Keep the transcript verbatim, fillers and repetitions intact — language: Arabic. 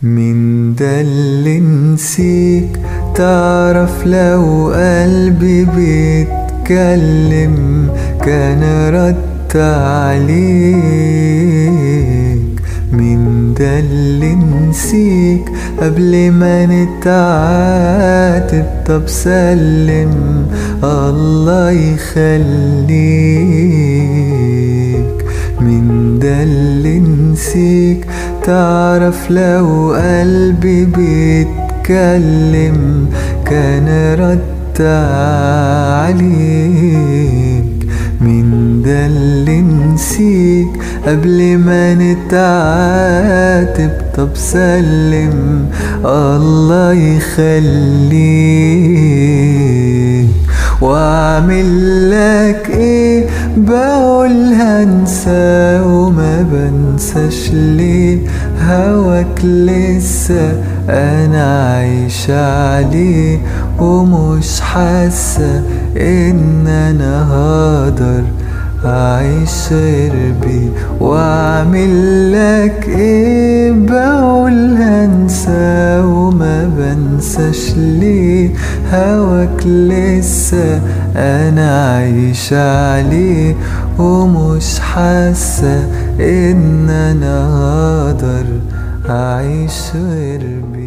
من ده اللي نسيك؟ تعرف لو قلبي بيتكلم كان رد عليك. من ده اللي نسيك قبل ما نتعاتب؟ طب سلم الله يخليك. من ده اللي نسيك؟ تعرف لو قلبي بيتكلم كان رد عليك. من ده اللي نسيك قبل ما نتعاتب؟ طب سلم الله يخليك. واعمل لك ايه؟ بقول هنسى وما بنساش ليه؟ هواك لسه انا عايش عليه ومش حاسه ان انا هقدر أعيش غير بيه. وأعمل لك إيه؟ بقول هنسى وما بنساش ليه؟ هواك لسه أنا عايش عليه ومش حاسة إن أنا هقدر أعيش غير بيه.